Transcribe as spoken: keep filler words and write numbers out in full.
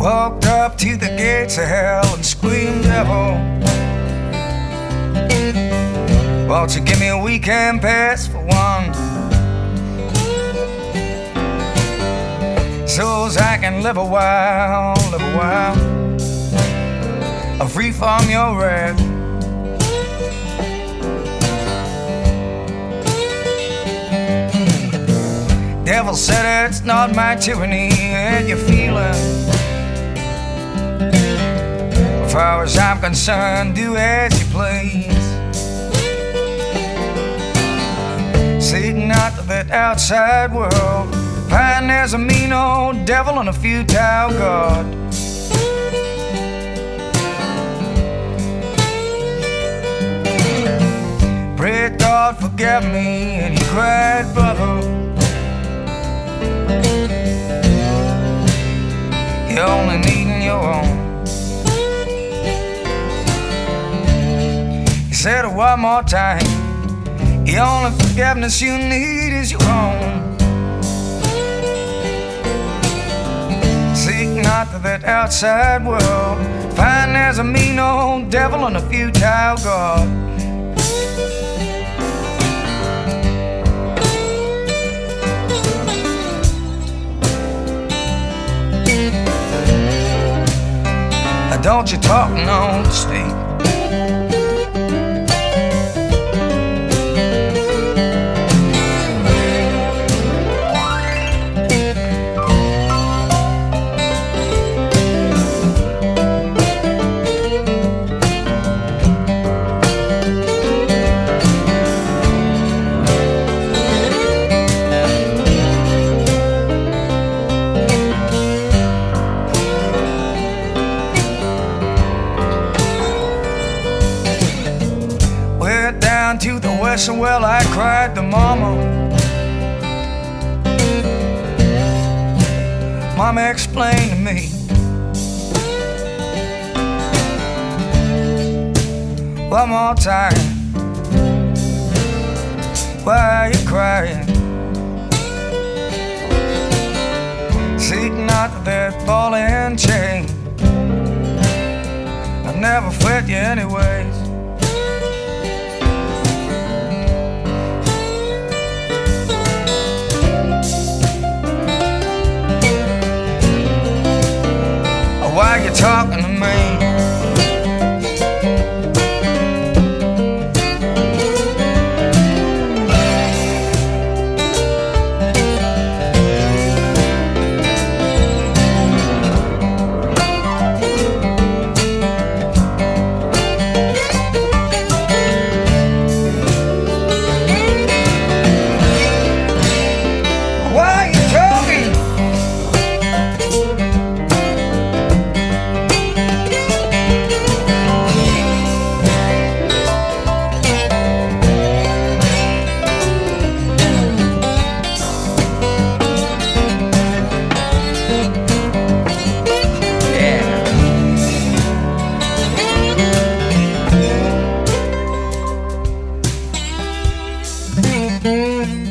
Walked up to the gates of hell and screamed, devil, won't you give me a weekend pass for one, so's I can live a while, live a while, free from your wrath. Devil said it's not my tyranny, and you're feeling. As far as I'm concerned, do as you please. Seek not that outside world, find there's a mean old devil and a futile God. Pray God forgive me, and he cried, brother, you're only needing your own. He said it one more time, the only forgiveness you need is your own. Seek not that outside world, find there's a mean old devil and a futile God. Don't you talk no mistake. To the west, and well, I cried to mama. Mama explained to me, one more time, why are you crying? Seek not that ball and chain, I've never fed you anyways. Why you talking to me? Why you talking? Mm-hmm.